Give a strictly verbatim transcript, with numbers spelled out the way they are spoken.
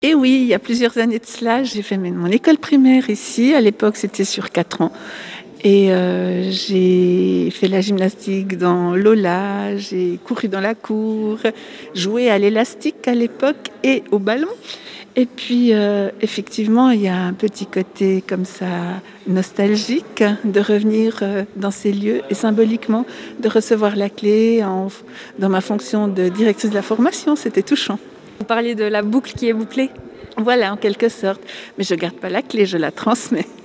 Et oui, il y a plusieurs années de cela, j'ai fait mes mon école primaire ici. À l'époque, c'était sur quatre ans et heu, j'ai fait la gymnastique dans l'aula, j'ai couru dans la cour, joué à l'élastique à l'époque et au ballon et puis, heu, effectivement, il y a un petit côté comme ça nostalgique de revenir, heu, dans ces lieux et symboliquement de recevoir la clé en f dans ma fonction de directrice de la formation, c'était touchant. Vous parliez de la boucle qui est bouclée? Voilà, en quelque sorte, mais je garde pas la clé, je la transmets.